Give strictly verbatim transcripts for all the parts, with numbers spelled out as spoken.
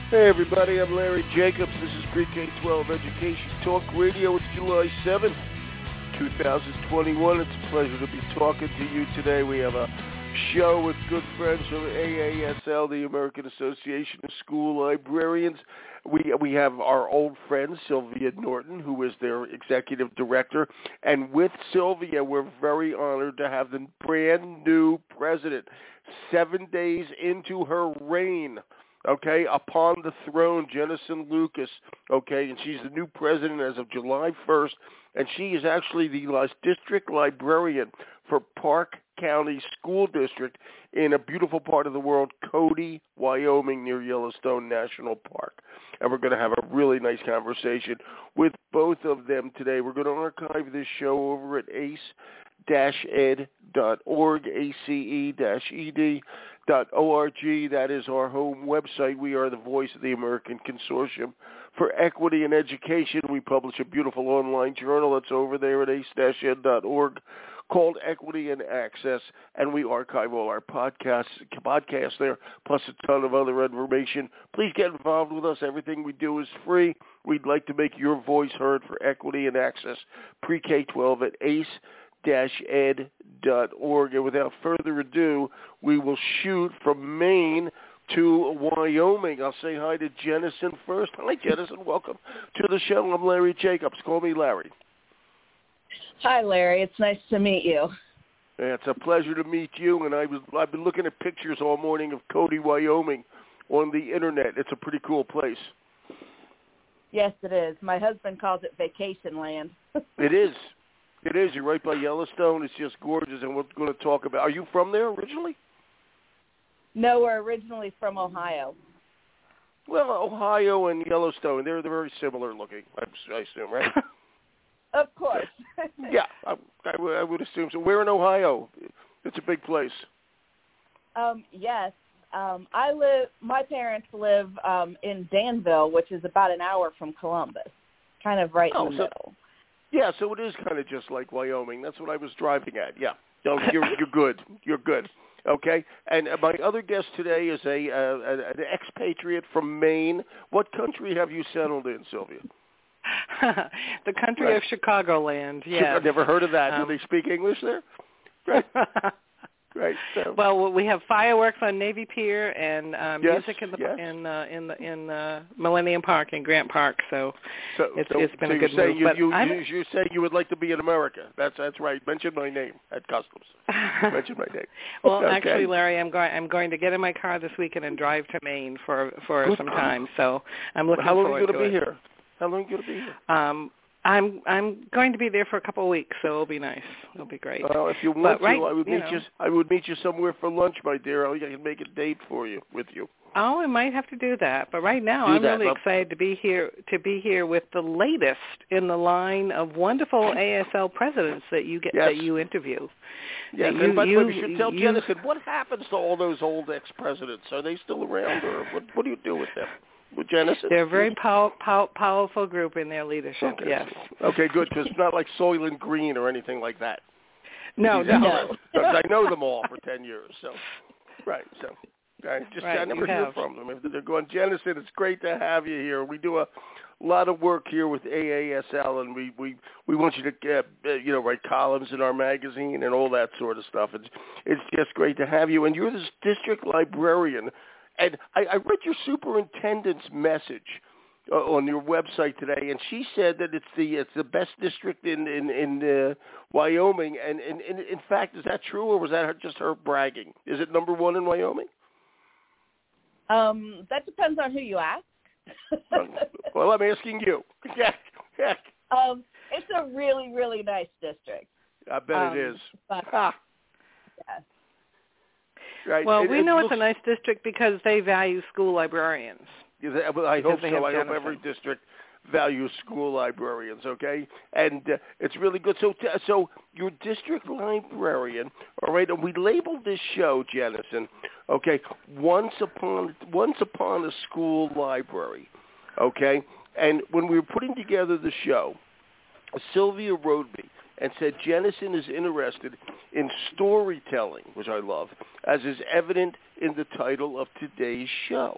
Hey everybody, I'm Larry Jacobs. This is Pre-K twelve Education Talk Radio. It's July seventh, twenty twenty-one. It's a pleasure to be talking to you today. We have a show with good friends from A A S L, the American Association of School Librarians. We we have our old friend Sylvia Norton, who is their executive director. And with Sylvia, we're very honored to have the brand new president, seven days into her reign. Okay, upon the throne, Jennison Lucas, okay, and she's the new president as of July first, and she is actually the district librarian for Park County School District in a beautiful part of the world, Cody, Wyoming, near Yellowstone National Park. And we're going to have a really nice conversation with both of them today. We're going to archive this show over at ace dash ed dot org, A C E E D dot O R G. That is our home website. We are the voice of the American Consortium for Equity in Education. We publish a beautiful online journal that's over there at ace dash ed dot org called Equity and Access, and we archive all our podcasts, podcasts there, plus a ton of other information. Please get involved with us. Everything we do is free. We'd like to make your voice heard for Equity and Access. Pre-K twelve at ace dash ed dot org. And without further ado, we will shoot from Maine to Wyoming. I'll say hi to Jennison first. Hi, Jennison. Welcome to the show. I'm Larry Jacobs. Call me Larry. Hi, Larry. It's nice to meet you. Yeah, it's a pleasure to meet you. And I was, I've been looking at pictures all morning of Cody, Wyoming on the Internet. It's a pretty cool place. Yes, it is. My husband calls it vacation land. It is. It is. You're right by Yellowstone. It's just gorgeous, and we're going to talk about. Are you from there originally? No, we're originally from Ohio. Well, Ohio and Yellowstone, they're, they're very similar looking, I, I assume, right? Of course. Yeah, I, I, w- I would assume so. Where in Ohio? It's a big place. Um, yes. Um, I live. My parents live um, in Danville, which is about an hour from Columbus, kind of right oh, in the so, middle. Yeah, so it is kind of just like Wyoming. That's what I was driving at. Yeah, no, you're you're good. You're good. Okay, and my other guest today is a uh, an expatriate from Maine. What country have you settled in, Sylvia? The country right. of Chicagoland. Yes. I've never heard of that. Um, Do they speak English there? Right. Right. So. Well, we have fireworks on Navy Pier and uh, yes, music in the yes. in uh, in the in uh, Millennium Park in Grant Park. So, so it's, so, it's been so a good you say move. You, but you, I'm, you, you say you would like to be in America. That's that's right. Mention my name at customs. Mention my name. Well, okay. actually, Larry, I'm going I'm going to get in my car this weekend and drive to Maine for for Good. some time. So I'm looking How long forward are you going to to be it. here? How long are you going to be here? Um, I'm I'm going to be there for a couple of weeks, so it'll be nice. It'll be great. Well, if you want but to, right, I would you meet know. you. I would meet you somewhere for lunch, my dear. I can make a date for you with you. Oh, I might have to do that. But right now, do I'm that. really excited to be here to be here with the latest in the line of wonderful A S L presidents that you get yes. that you interview. Yes, you, and by the you, way, we should tell you, Jennison, what happens to all those old ex-presidents? Are they still around, or what, what do you do with them? With Jennison? They're a very pow- pow- powerful group in their leadership, okay. yes. Okay, good, because it's not like Soylent Green or anything like that. No, These no. Because I know them all for ten years, so, right, so. I just right, I never you hear have. from them. If they're going, Jennison, it's great to have you here. We do a lot of work here with A A S L, and we, we, we want you to get, uh, you know, write columns in our magazine and all that sort of stuff. It's it's just great to have you. And you're this district librarian. And I, I read your superintendent's message uh, on your website today, and she said that it's the it's the best district in in, in uh, Wyoming. And, and, and in fact, is that true, or was that her, just her bragging? Is it number one in Wyoming? Um, that depends on who you ask. Well, I'm asking you. Yeah, yeah. Um, it's a really, really nice district. I bet um, it is. But, ah. yes. Right. Well, it, we it know looks, it's a nice district because they value school librarians. Yeah, well, I hope they so. have I hope Jennison. every district values school librarians, okay? And uh, it's really good. So, t- so your district librarian, all right, and we labeled this show, Jennison, okay, Once Upon, Once Upon a School Library, okay? And when we were putting together the show, Sylvia wrote me and said Jennison is interested in storytelling, which I love, as is evident in the title of today's show.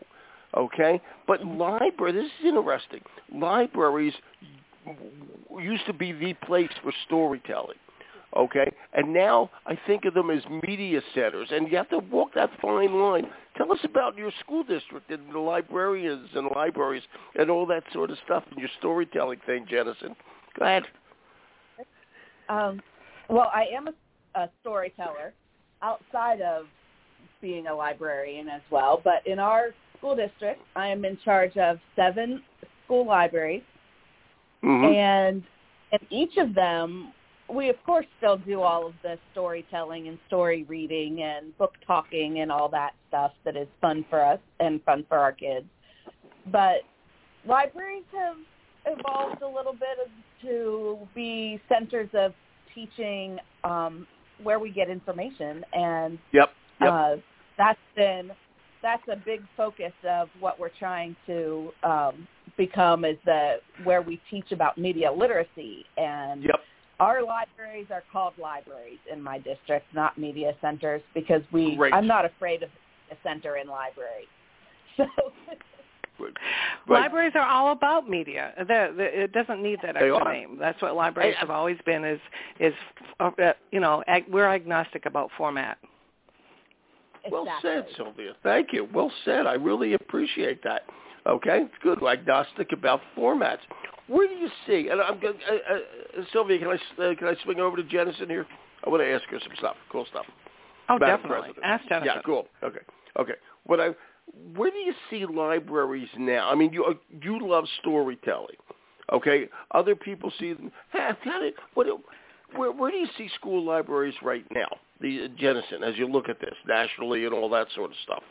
okay? But library, this is interesting. Libraries used to be the place for storytelling, okay? And now I think of them as media centers, and you have to walk that fine line. Tell us about your school district and the librarians and libraries and all that sort of stuff and your storytelling thing, Jennison. Go ahead. Um, well, I am a, a storyteller outside of being a librarian as well, but in our school district, I am in charge of seven school libraries, mm-hmm. and in each of them, we, of course, still do all of the storytelling and story reading and book talking and all that stuff that is fun for us and fun for our kids. But libraries have evolved a little bit to be centers of teaching um, where we get information, and yep, yep. Uh, that's been that's a big focus of what we're trying to um, become is the where we teach about media literacy. And yep. our libraries are called libraries in my district, not media centers, because we Great. I'm not afraid of a center in library. So. Right. Libraries are all about media. The, the, it doesn't need that extra name. That's what libraries I, I, have always been. Is is uh, you know ag- we're agnostic about format. Well Exactly. said, Sylvia. Thank you. Well said. I really appreciate that. Okay, good. Agnostic about formats. Where do you see? And I'm going. Uh, uh, Sylvia, can I uh, can I swing over to Jennison here? I want to ask her some stuff. Cool stuff. Oh, Madam definitely. President. Ask Jennison. Yeah, cool. Okay, okay. What I Where do you see libraries now? I mean, you you love storytelling, okay? Other people see them. How, how did, what, where, where do you see school libraries right now, the uh, Jennison, as you look at this nationally and all that sort of stuff?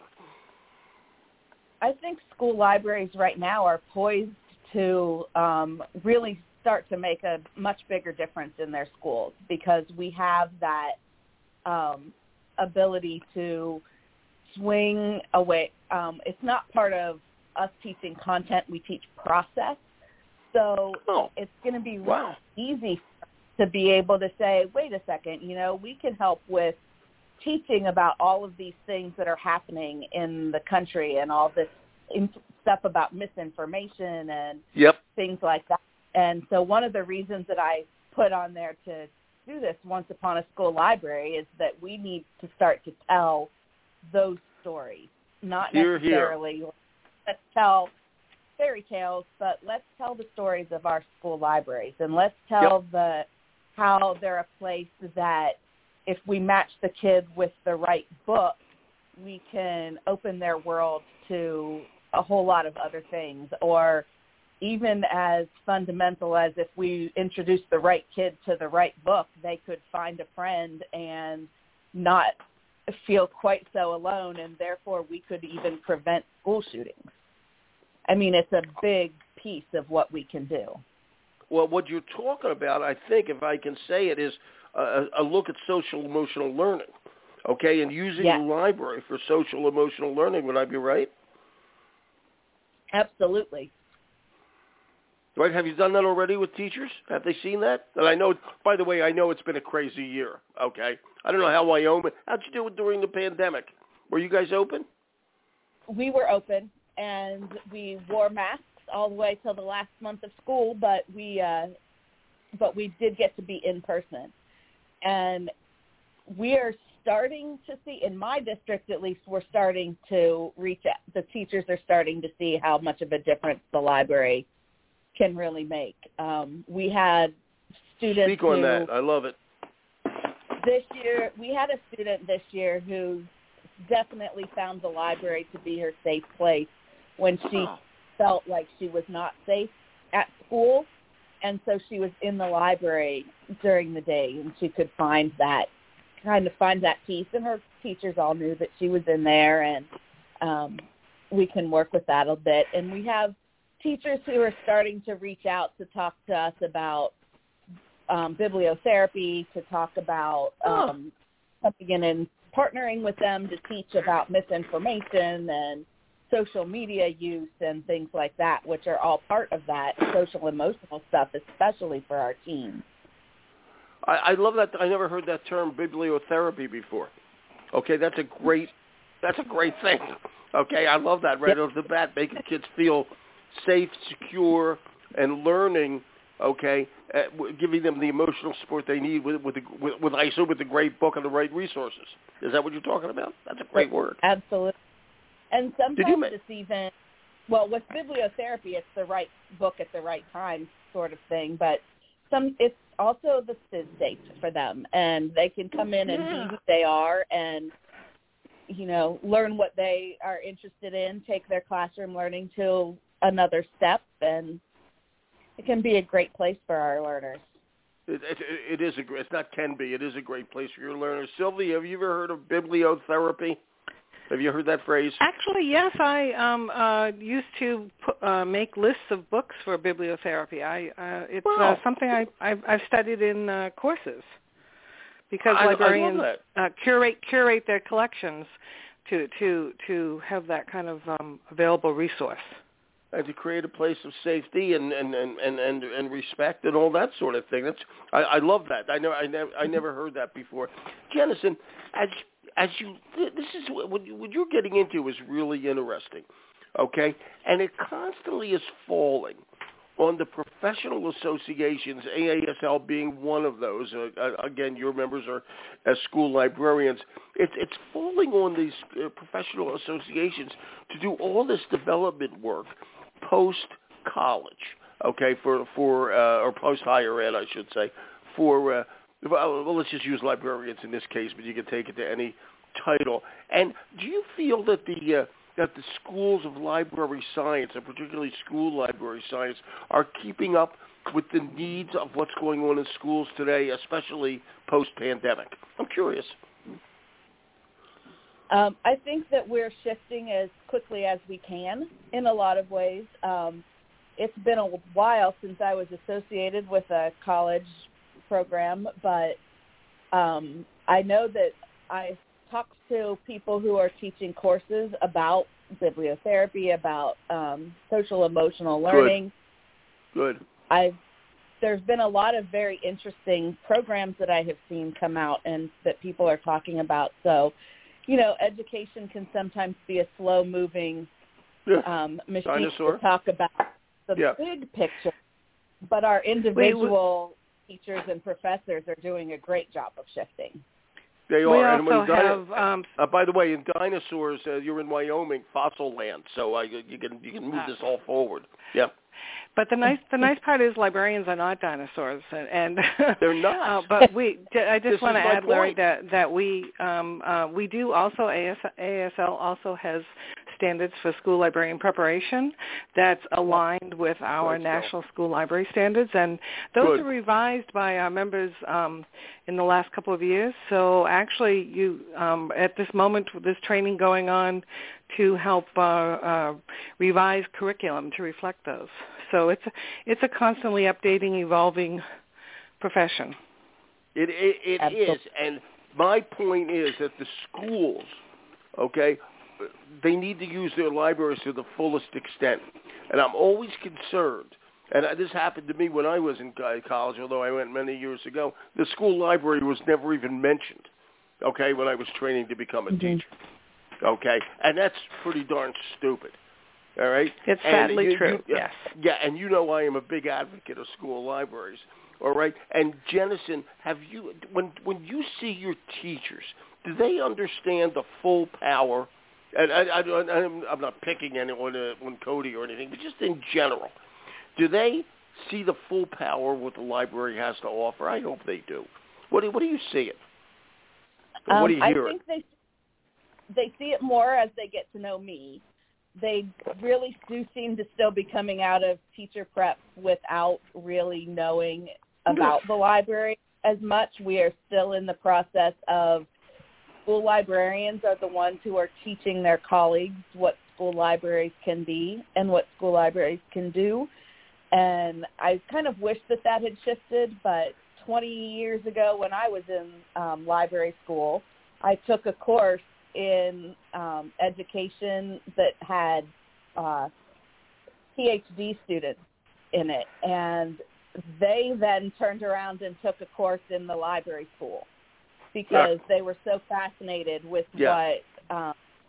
I think school libraries right now are poised to um, really start to make a much bigger difference in their schools because we have that um, ability to swing away. Um, it's not part of us teaching content. We teach process. So oh, it's going to be really wow. easy to be able to say, wait a second, you know, we can help with teaching about all of these things that are happening in the country and all this in- stuff about misinformation and yep. things like that. And so one of the reasons that I put on there to do this Once Upon a School Library is that we need to start to tell those stories, not Hear, necessarily hear. let's tell fairy tales, but let's tell the stories of our school libraries, and let's tell yep. the how they're a place that if we match the kids with the right book, we can open their world to a whole lot of other things, or even as fundamental as if we introduce the right kid to the right book, they could find a friend and not feel quite so alone, and therefore we could even prevent school shootings. I mean, it's a big piece of what we can do. Well, what you're talking about, I think, if I can say it, is a, a look at social emotional learning, okay, and using yes. the library for social emotional learning. Would I be right? Absolutely. Right? Have you done that already with teachers? Have they seen that? And I know, by the way, I know it's been a crazy year, okay? I don't know how Wyoming, how'd you do it during the pandemic? Were you guys open? We were open, and we wore masks all the way till the last month of school, but we uh, but we did get to be in person. And we are starting to see, in my district at least, we're starting to reach out. The teachers are starting to see how much of a difference the library can really make. Um, we had students Speak on who, that. I love it. This year, we had a student this year who definitely found the library to be her safe place when she Oh. felt like she was not safe at school. And so she was in the library during the day, and she could find that, kind of find that peace. And her teachers all knew that she was in there, and um, we can work with that a bit. And we have teachers who are starting to reach out to talk to us about um, bibliotherapy, to talk about um, coming in and partnering with them to teach about misinformation and social media use and things like that, which are all part of that social emotional stuff, especially for our teens. I, I love that. I never heard that term bibliotherapy before. Okay, that's a great That's a great thing. Okay, I love that right off the bat, making kids feel safe, secure, and learning. Okay, uh, giving them the emotional support they need with with, the, with with I assume with the great book and the right resources. Is that what you're talking about? That's a great word. Absolutely. And sometimes ma- it's even, well, with bibliotherapy, it's the right book at the right time sort of thing. But some, it's also the S I D date for them, and they can come in and yeah. be who they are and, you know, learn what they are interested in, take their classroom learning to another step, and it can be a great place for our learners. It, it, it is a great, it's not can be, it is a great place for your learners. Sylvie, have you ever heard of bibliotherapy? Have you heard that phrase? Actually, yes. I um, uh, used to put, uh, make lists of books for bibliotherapy. I uh, it's Wow. uh, something I, I've, I've studied in uh, courses because I, librarians I love that. uh, curate curate their collections to to to have that kind of um, available resource. And to create a place of safety and and, and, and, and, and respect and all that sort of thing. That's I, I love that. I know I never I never heard that before. Jennison, as as you this is what what you're getting into is really interesting, okay? And it constantly is falling on the professional associations, A A S L being one of those. Uh, again, your members are as school librarians. It's it's falling on these uh, professional associations to do all this development work post college, okay, for for uh, or post higher ed, I should say, for uh, well, let's just use librarians in this case, but you can take it to any title. And do you feel that the uh, that the schools of library science, and particularly school library science, are keeping up with the needs of what's going on in schools today, especially post-pandemic? I'm curious. Um, I think that we're shifting as quickly as we can in a lot of ways. Um, it's been a while since I was associated with a college program, but um, I know that I talked to people who are teaching courses about bibliotherapy, about um, social emotional learning. Good. Good. I've there's been a lot of very interesting programs that I have seen come out and that people are talking about. So, you know, education can sometimes be a slow-moving yeah. um, machine Dinosaur. to talk about the yeah. big picture. But our individual Wait, teachers and professors are doing a great job of shifting. They are. We and also when dino- have. Um, uh, by the way, in dinosaurs, uh, you're in Wyoming, fossil land, so uh, you, you can you can move uh, this all forward. Yeah. But the nice the nice part is librarians are not dinosaurs, and, and they're not. Uh, but we, I just this want to add, point. Larry, that that we um, uh, we do also A S L also has standards for school librarian preparation that's aligned with our Let's national go. school library standards, and those Good. are revised by our members um, in the last couple of years. So actually, you um, at this moment, there's training going on to help uh, uh, revise curriculum to reflect those. So it's a, it's a constantly updating, evolving profession. It it, it is, and my point is that the schools, okay, they need to use their libraries to the fullest extent. And I'm always concerned, and this happened to me when I was in college, although I went many years ago. The school library was never even mentioned, okay, when I was training to become a mm-hmm. teacher, okay, and that's pretty darn stupid. All right? It's and sadly you, true, you, yes. Yeah, and you know I am a big advocate of school libraries, all right? And Jennison, have you, when when you see your teachers, do they understand the full power? And I, I, I'm, I'm not picking anyone uh, on Cody or anything, but just in general, do they see the full power of what the library has to offer? I hope they do. What do, what do you see it? Um, what do you hear I think it? they they see it more as they get to know me. They really do seem to still be coming out of teacher prep without really knowing about the library as much. We are still in the process of school librarians are the ones who are teaching their colleagues what school libraries can be and what school libraries can do. And I kind of wish that that had shifted, but twenty years ago when I was in um, library school, I took a course in um, education that had uh, P H D students in it, and they then turned around and took a course in the library school because yeah. they were so fascinated with yeah. what um,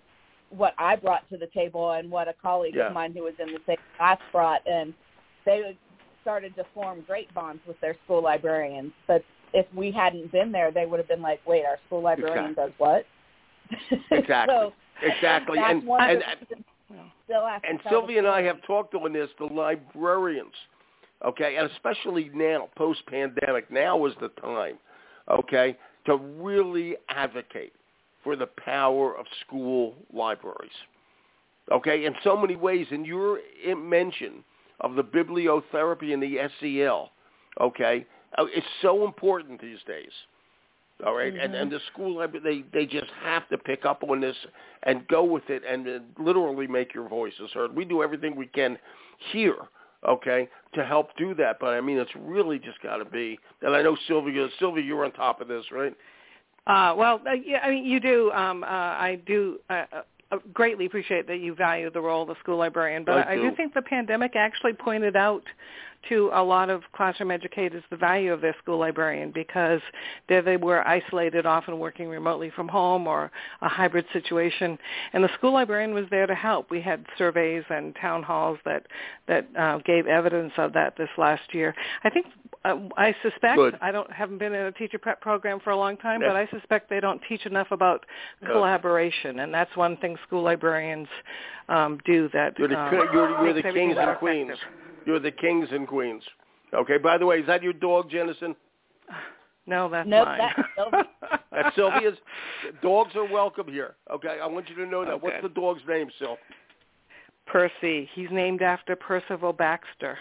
what I brought to the table and what a colleague yeah. of mine who was in the same class brought, and they started to form great bonds with their school librarians. But if we hadn't been there, they would have been like, wait, our school librarian exactly. does what? Exactly. so exactly. That's and one and, and, still have and to tell Sylvia and I story. have talked on this, the librarians, okay, and especially now, post-pandemic, now is the time, okay, to really advocate for the power of school libraries, okay, in so many ways. And your mention of the bibliotherapy and the S E L, okay, it's so important these days. All right, mm-hmm. and and the school library, they they just have to pick up on this and go with it and uh, literally make your voices heard. We do everything we can here, okay, to help do that. But I mean, it's really just got to be. And I know Sylvia, Sylvia, you're on top of this, right? Uh, well, uh, yeah, I mean, you do. Um, uh, I do. Uh, uh, greatly appreciate that you value the role of the school librarian, but I I do. do think the pandemic actually pointed out to a lot of classroom educators the value of their school librarian, because there they were isolated, often working remotely from home or a hybrid situation, and the school librarian was there to help. We had surveys and town halls that that uh, gave evidence of that this last year. I think uh, I suspect Good. I don't haven't been in a teacher prep program for a long time, Yeah. but I suspect they don't teach enough about Yeah. collaboration, and that's one thing school librarians um, do that You're the um, you're, you're makes the everything kings and more queens. effective. You're the kings and queens. Okay. By the way, is that your dog, Jennison? No, that's Nope, mine. that's Sylvia. That's Sylvia's. Dogs are welcome here. Okay. I want you to know that. Okay. What's the dog's name, Syl? Percy. He's named after Percival Baxter,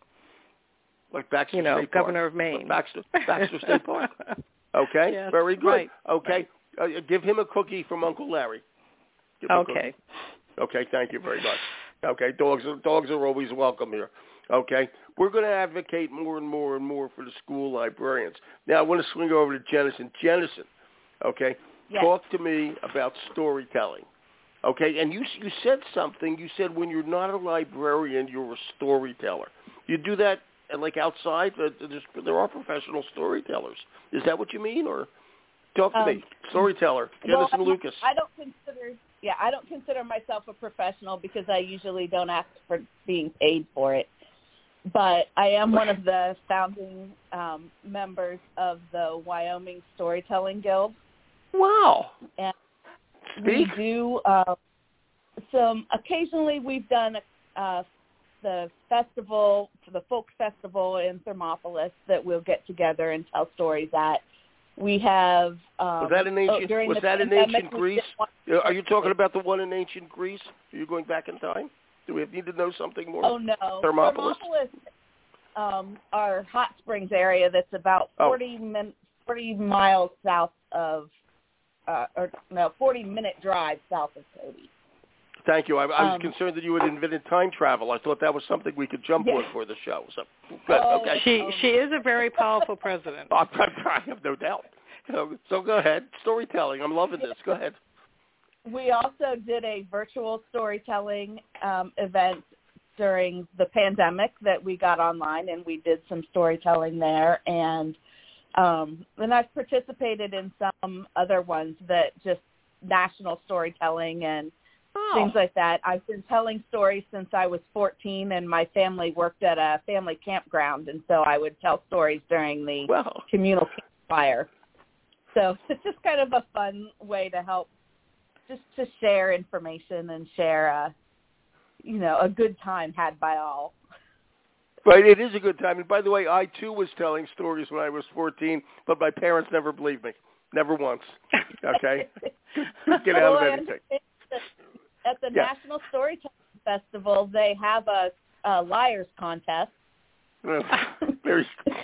Like Baxter you know, State Park. governor of Maine. Like Baxter, Baxter State Park. Okay. Yes, Very good. right, Okay. right. Uh, give him a cookie from Uncle Larry. Give him a Okay. cookie. Okay. Thank you very much. Okay. Dogs are, dogs are always welcome here. Okay. We're going to advocate more and more and more for the school librarians. Now, I want to swing over to Jennison. Jennison, okay, Yes. talk to me about storytelling. Okay, and you you said something. You said when you're not a librarian, you're a storyteller. You do that uh, like outside? Uh, there's, there are professional storytellers. Is that what you mean, or talk to Um, me? Storyteller, well, Jennison I'm- Lucas. I don't consider, yeah, I don't consider myself a professional because I usually don't ask for being paid for it. But I am one of the founding um, members of the Wyoming Storytelling Guild. Wow. And Speak. we do uh, some, occasionally we've done uh, the festival, the folk festival in Thermopolis that we'll get together and tell stories at. We have um, Was that in ancient? oh, during was the that in pandemic, ancient we Greece? did one- Are you talking about the one in ancient Greece? Are you going back in time? Do we need to know something more? Oh, no. Thermopolis? Thermopolis, um, our hot springs area that's about Oh. forty, min, forty miles south of, uh, or no, forty-minute drive south of Cody. Thank you. I, I was Um, concerned that you had invented time travel. I thought that was something we could jump Yeah. on for the show. So, good. Oh, Okay. She um, she is a very powerful president. I, I have no doubt. So, so go ahead. Storytelling. I'm loving this. Go ahead. We also did a virtual storytelling um, event during the pandemic that we got online, and we did some storytelling there. And um, and I've participated in some other ones that just national storytelling and Oh. things like that. I've been telling stories since I was fourteen, and my family worked at a family campground, and so I would tell stories during the Well, communal campfire. So it's just kind of a fun way to help, just to share information and share, a, you know, a good time had by all. right. It is a good time. And by the way, I too was telling stories when I was fourteen, but my parents never believed me. Never once. Okay. Get out Well, of I anything. understand that at the Yeah. National Storytelling Festival, they have a, a liars contest. There's,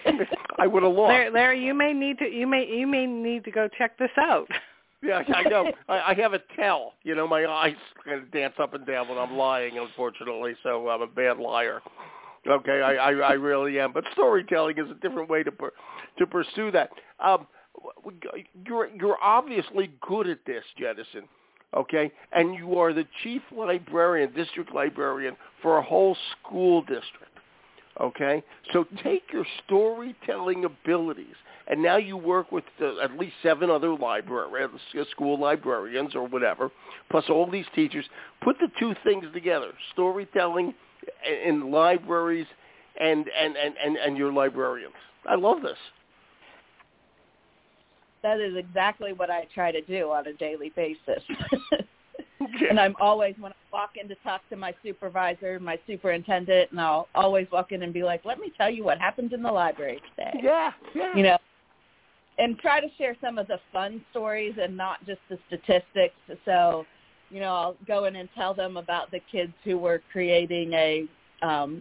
I would have lost. There, there. You may need to. You may. You may need to go check this out. Yeah, I know. I, I have a tell. You know, my eyes kind of dance up and down when I'm lying, unfortunately, so I'm a bad liar. Okay, I, I, I really am. But storytelling is a different way to per, to pursue that. Um, you're you're obviously good at this, Jennison. Okay, and you are the chief librarian, district librarian for a whole school district. Okay, so take your storytelling abilities and now you work with uh, at least seven other librarians, school librarians or whatever, plus all these teachers. Put the two things together: storytelling in libraries and and, and, and, and your librarians. I love this. That is exactly what I try to do on a daily basis. Okay. And I'm always, when I walk in to talk to my supervisor, my superintendent, and I'll always walk in and be like, let me tell you what happened in the library today. Yeah, yeah. You know, and try to share some of the fun stories and not just the statistics. So, you know, I'll go in and tell them about the kids who were creating a, um,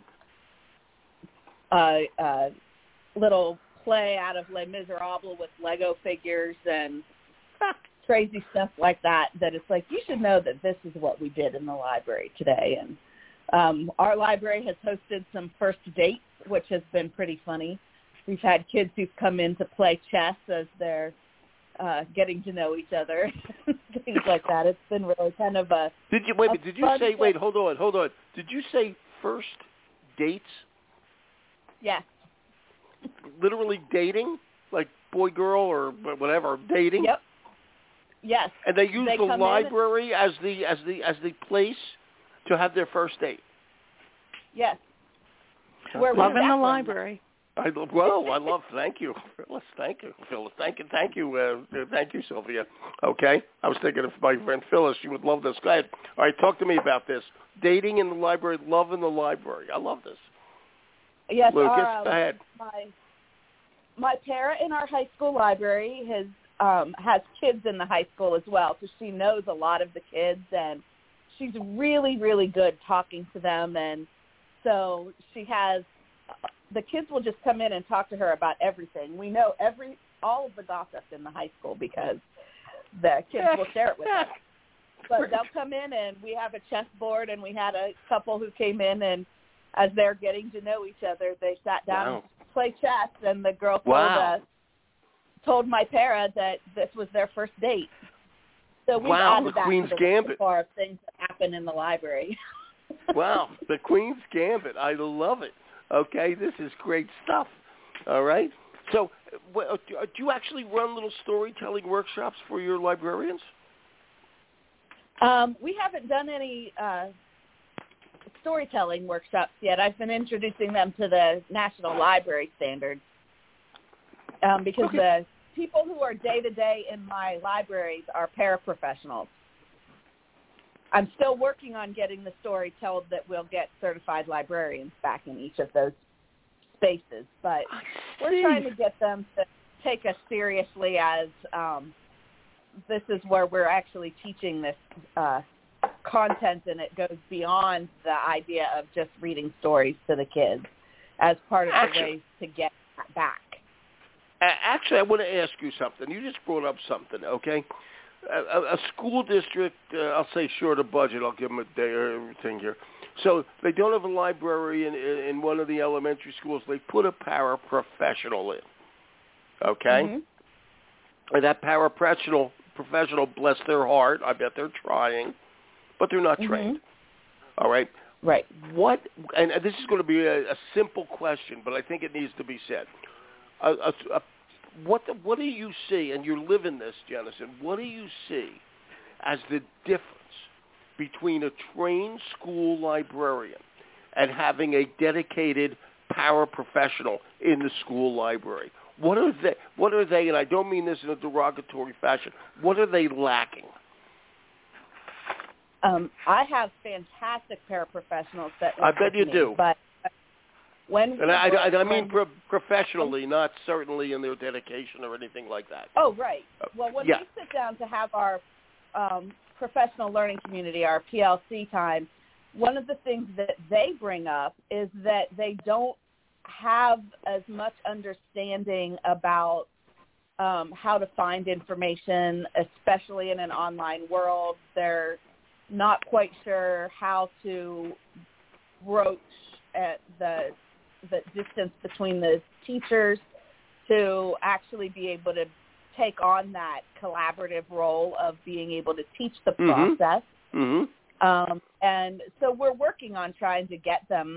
a, a little play out of Les Miserables with Lego figures and crazy stuff like that, that it's like, you should know that this is what we did in the library today. And um, our library has hosted some first dates, which has been pretty funny. We've had kids who've come in to play chess as they're uh, getting to know each other, things like that. It's been really kind of a Did you, wait a minute, did you say, thing. wait, hold on, hold on. Did you say first dates? Yes. Literally dating? Like boy, girl, or whatever, dating? Yep. Yes. And they use They the come library as the as the as the place to have their first date. Yes. Where Love in the from? library. I love, well, I love. Thank you, Phyllis. Thank you, Phyllis. Thank you, thank you, uh, thank you, Sylvia. Okay, I was thinking of my friend Phyllis. She would love this. Go ahead. All right, talk to me about this. Dating in the library, love in the library. I love this. Yes, Lucas, our, um, go ahead. My my parent in our high school library has um, has kids in the high school as well, so she knows a lot of the kids, and she's really, really good talking to them. And so she has the kids will just come in and talk to her about everything. We know every all of the gossip in the high school because the kids will share it with us. But they'll come in, and we have a chessboard, and we had a couple who came in, and as they're getting to know each other, they sat down Wow. and play chess, and the girl told Wow. us, told my parent that this was their first date. So we've Wow, added the that Queen's to the Gambit. repertoire of things that happen in the library. Wow, the Queen's Gambit. I love it. Okay, this is great stuff. All right. So uh, do you actually run little storytelling workshops for your librarians? Um, we haven't done any uh, storytelling workshops yet. I've been introducing them to the National Library Standards um, because Okay. the people who are day-to-day in my libraries are paraprofessionals. I'm still working on getting the story told that we'll get certified librarians back in each of those spaces, but we're trying to get them to take us seriously as um, this is where we're actually teaching this uh, content, and it goes beyond the idea of just reading stories to the kids as part of Actually, the ways to get that back. Actually, I want to ask you something. You just brought up something, okay? A, a school district, uh, I'll say short of budget, I'll give them a day or everything here. So they don't have a library in, in, in one of the elementary schools. They put a paraprofessional in, okay? Mm-hmm. And that paraprofessional, professional, bless their heart, I bet they're trying, but they're not trained, Mm-hmm. all right? Right. What, and this is going to be a, a simple question, but I think it needs to be said. A, a, a, what the, what do you see, and you're living this, Jennison, what do you see as the difference between a trained school librarian and having a dedicated paraprofessional in the school library? What are they, what are they, and I don't mean this in a derogatory fashion, what are they lacking? Um, I have fantastic paraprofessionals that I work bet with you me, do. But when And I, I, I mean when, pro- professionally, not certainly in their dedication or anything like that. Oh, right. Well, when Yeah. we sit down to have our um, professional learning community, our P L C time, one of the things that they bring up is that they don't have as much understanding about um, how to find information, especially in an online world. They're not quite sure how to broach at the the distance between the teachers to actually be able to take on that collaborative role of being able to teach the Mm-hmm. process. Mm-hmm. Um, and so we're working on trying to get them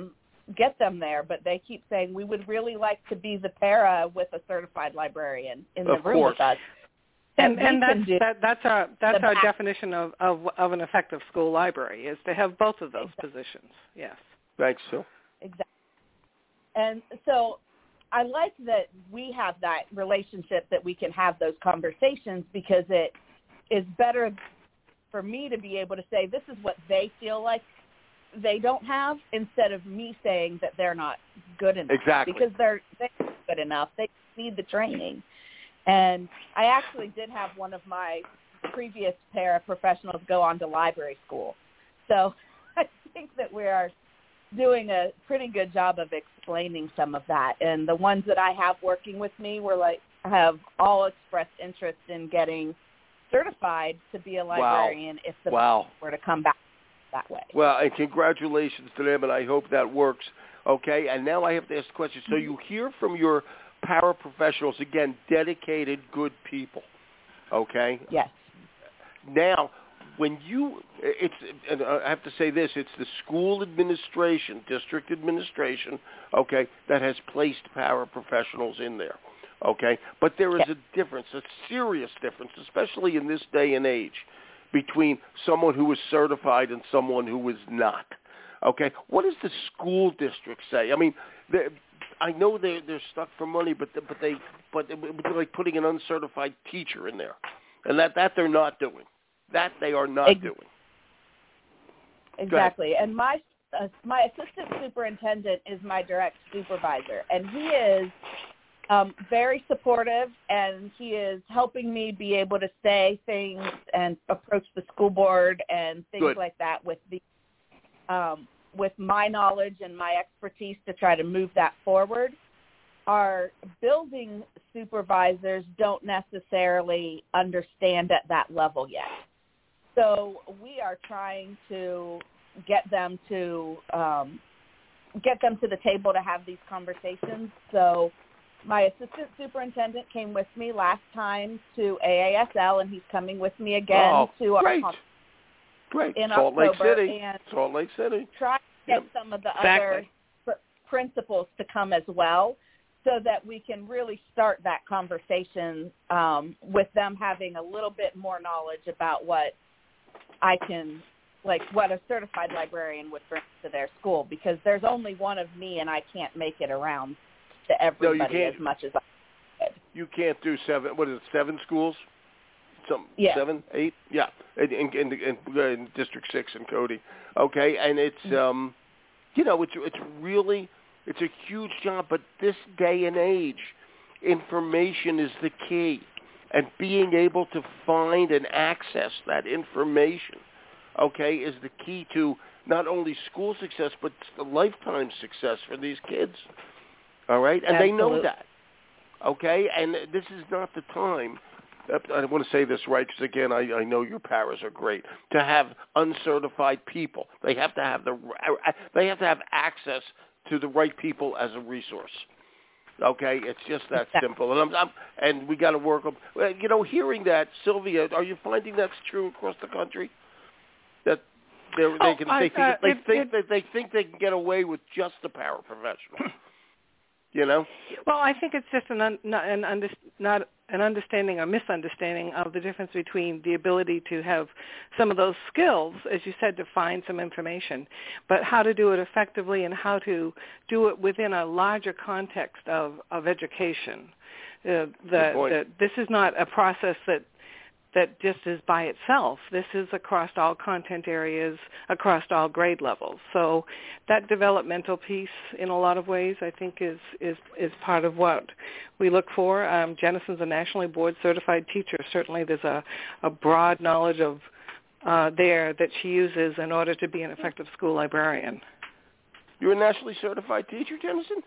get them there, but they keep saying we would really like to be the para with a certified librarian in the of room course. with us. And, and that's that, that's our that's our back. definition of, of of an effective school library is to have both of those Exactly. positions. Yes. Thanks, Phil. Exactly. And so I like that we have that relationship, that we can have those conversations, because it is better for me to be able to say this is what they feel like they don't have, instead of me saying that they're not good enough. Exactly. Because they're, they're good enough. They need the training. And I actually did have one of my previous paraprofessionals go on to library school. So I think that we are doing a pretty good job of explaining some of that. And the ones that I have working with me were like, have all expressed interest in getting certified to be a librarian. Wow. If the wow. were to come back that way. Well, and congratulations to them, and I hope that works. Okay, and now I have to ask the question. So you hear from your paraprofessionals, again, dedicated, good people, okay? Yes. Now, when you, it's, and I have to say this, it's the school administration, district administration, okay, that has placed paraprofessionals in there, okay? But there is yes. a difference, a serious difference, especially in this day and age, between someone who is certified and someone who is not. Okay, what does the school district say? I mean, I know they're they're stuck for money, but the, but they but they're like putting an uncertified teacher in there, and that, that they're not doing. That they are not Ex- doing. Exactly, and my uh, my assistant superintendent is my direct supervisor, and he is um, very supportive, and he is helping me be able to say things and approach the school board and things Good. like that with the. Um, with my knowledge and my expertise to try to move that forward. Our building supervisors don't necessarily understand at that level yet. So we are trying to get them to um, get them to the table to have these conversations. So my assistant superintendent came with me last time to A A S L, and he's coming with me again oh, to great. our Great. in Salt October, Lake City. and Salt Lake City. try to get Yep. some of the Exactly. other pr- principals to come as well, so that we can really start that conversation um, with them having a little bit more knowledge about what I can, like what a certified librarian would bring to their school, because there's only one of me and I can't make it around to everybody can't. as much as I could. You can't do seven. What is it? Seven schools? Some Yeah. seven, eight, yeah, in, in, in, in, in District Six in Cody. Okay, and it's um, you know, it's it's really it's a huge job. But this day and age, information is the key, and being able to find and access that information, okay, is the key to not only school success but the lifetime success for these kids. All right, and Absolutely. they know that. Okay, and this is not the time. I want to say this right because, again, I, I know your paras are great. To have uncertified people, they have to have the they have to have access to the right people as a resource. Okay, it's just that simple. And I'm, I'm and we got to work on. You know, hearing that, Sylvia, are you finding that's true across the country? That they Oh, they can I, they think uh, they it, think it, that they think they can get away with just the paraprofessional. You know? Well, I think it's just an un, not an under, not an understanding or misunderstanding of the difference between the ability to have some of those skills, as you said, to find some information, but how to do it effectively and how to do it within a larger context of, of education. Uh, that, that this is not a process that that just is by itself. This is across all content areas, across all grade levels. So that developmental piece, in a lot of ways, I think is is, is part of what we look for. Um, Jennison's a nationally board certified teacher. Certainly there's a, a broad knowledge of uh, there that she uses in order to be an effective school librarian. You're a nationally certified teacher, Jennison?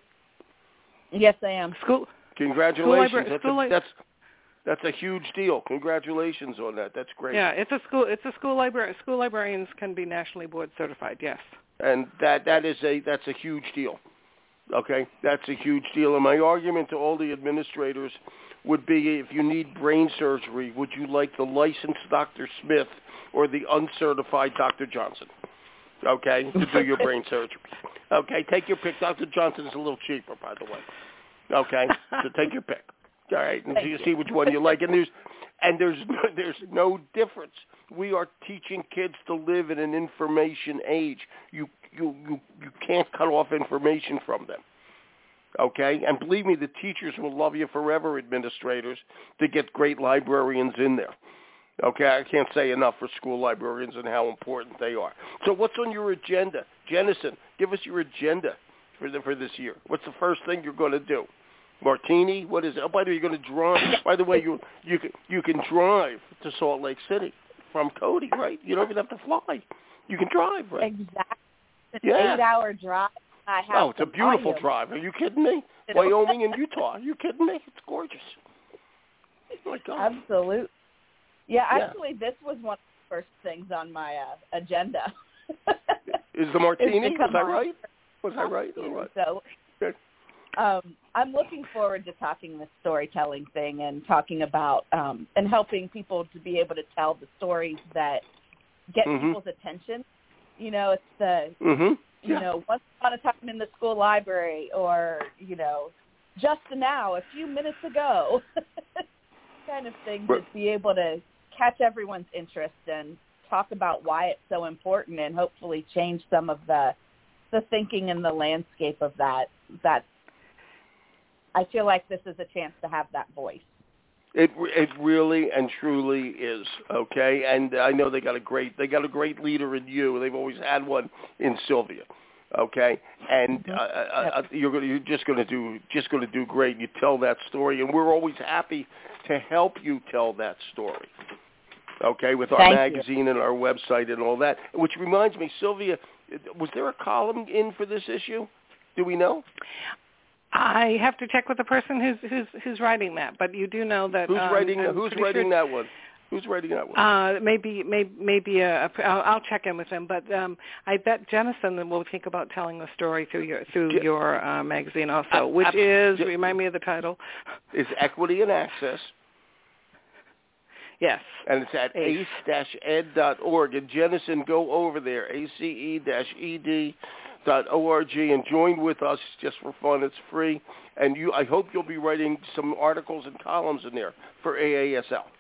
Yes, I am. School. Congratulations. School libra- that's, school a, li- that's That's a huge deal. Congratulations on that. That's great. Yeah, it's a school. It's a school library. School librarians can be nationally board certified. Yes. And that that is a that's a huge deal. Okay, that's a huge deal. And my argument to all the administrators would be: if you need brain surgery, would you like the licensed Doctor Smith or the uncertified Doctor Johnson? Okay, to do your brain surgery. Okay, take your pick. Doctor Johnson's a little cheaper, by the way. Okay, so take your pick. All right, and so you see which one you like. And there's and there's no, there's no difference. We are teaching kids to live in an information age. You you you you can't cut off information from them. Okay, and believe me, the teachers will love you forever, administrators, to get great librarians in there. Okay, I can't say enough for school librarians and how important they are. So what's on your agenda? Jennison, give us your agenda for the, for this year. What's the first thing you're going to do? Martini? What is it? Oh, by the way, you're going to drive. By the way, you you can, you can drive to Salt Lake City from Cody, right? You don't even have to fly. You can drive, right? Exactly. It's an yeah. eight-hour drive. I have oh, it's a beautiful audio. drive. Are you kidding me? Wyoming and Utah. Are you kidding me? It's gorgeous. Oh, my God. Absolutely. Yeah, actually, yeah. this was one of the first things on my uh, agenda. Is the martini? Is Was I right? Was I right? Or what? So, Good. Um, I'm looking forward to talking this storytelling thing and talking about um, and helping people to be able to tell the stories that get mm-hmm. people's attention. You know, it's the, mm-hmm. you yeah. know, once upon a time in the school library or, you know, just now, a few minutes ago, kind of thing to be able to catch everyone's interest and talk about why it's so important and hopefully change some of the the thinking and the landscape of that. That I feel like this is a chance to have that voice. It it really and truly is, okay? And I know they got a great they got a great leader in you. They've always had one in Sylvia, okay? And mm-hmm. uh, yep. uh, you're gonna, you're just going to do just going to do great. You tell that story, and we're always happy to help you tell that story. Okay, with our Thank magazine you. and our website and all that. Which reminds me, Sylvia, was there a column in for this issue? Do we know? I have to check with the person who's who's who's writing that, but you do know that. Who's um, writing? I'm Who's pretty writing sure, that one? Who's writing that one? Uh, maybe maybe maybe a, a I'll, I'll check in with him, but um, I bet Jennison will think about telling the story through your through Je- your uh, magazine also, uh, which uh, is Je- remind me of the title. Is Equity and Access. Yes. And it's at ace dash ed dot org. And Jennison, go over there, A C E E D dot org, and join with us just for fun. It's free. And you, I hope you'll be writing some articles and columns in there for A A S L.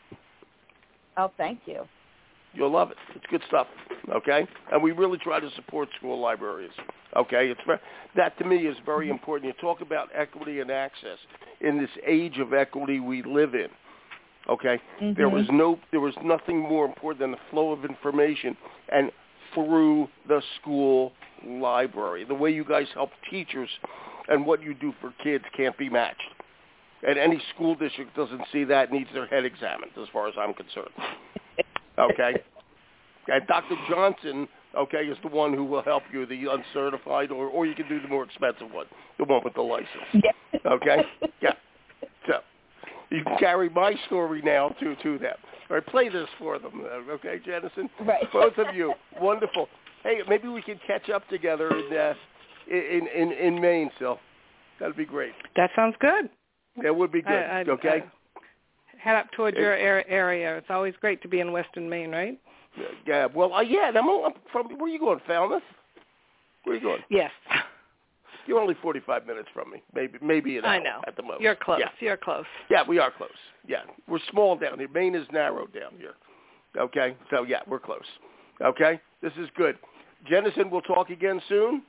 Oh, thank you. You'll love it. It's good stuff, okay? And we really try to support school libraries, okay? It's very, that, to me, is very important. You talk about equity and access in this age of equity we live in. Okay, mm-hmm. there was no, there was nothing more important than the flow of information, and through the school library, the way you guys help teachers, and what you do for kids can't be matched. And any school district doesn't see that needs their head examined, as far as I'm concerned. Okay, and Doctor Johnson, okay, is the one who will help you, the uncertified, or or you can do the more expensive one, the one with the license. Yeah. Okay, yeah. So. You can carry my story now to, to them. All right, play this for them, okay, Jennison? Right. Both of you, wonderful. Hey, maybe we can catch up together in uh, in, in in Maine, Sil. That'd be great. That sounds good. That would be good. I, I, okay. I head up toward it, your area. It's always great to be in Western Maine, right? Yeah. Well, uh, yeah. I'm, I'm from. Where are you going, Falmouth? Where are you going? Yes. You're only forty-five minutes from me, maybe maybe an hour I know. at the moment. You're close. Yeah. You're close. Yeah, we are close. Yeah, we're small down here. Maine is narrow down here. Okay, so yeah, we're close. Okay, this is good. Jennison, we'll talk again soon.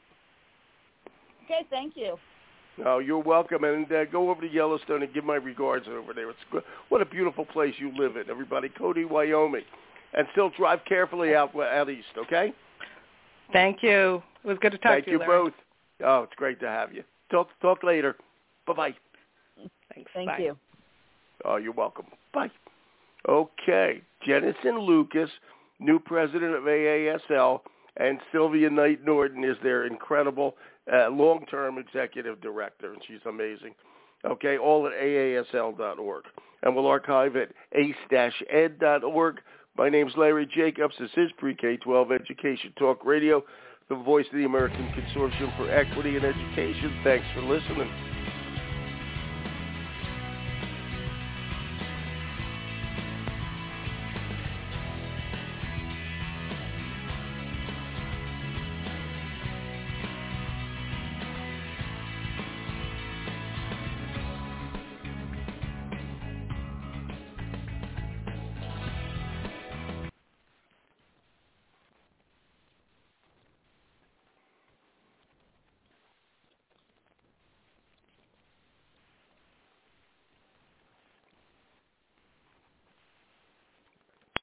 Okay, thank you. Oh, you're welcome, and uh, go over to Yellowstone and give my regards over there. It's good. What a beautiful place you live in, everybody. Cody, Wyoming, and still drive carefully out out east. Okay. Thank you. It was good to talk Thank to you, you Larry. both. Oh, it's great to have you. Talk talk later. Bye-bye. Thanks. Thank Bye. you. Oh, you're welcome. Bye. Okay. Jennison Lucas, new president of A A S L, and Sylvia Knight Norton is their incredible uh, long-term executive director, and she's amazing. Okay, all at A A S L dot org. And we'll archive at ace dash ed dot org. My name's Larry Jacobs. This is Pre-K twelve Education Talk Radio, the voice of the American Consortium for Equity and Education. Thanks for listening.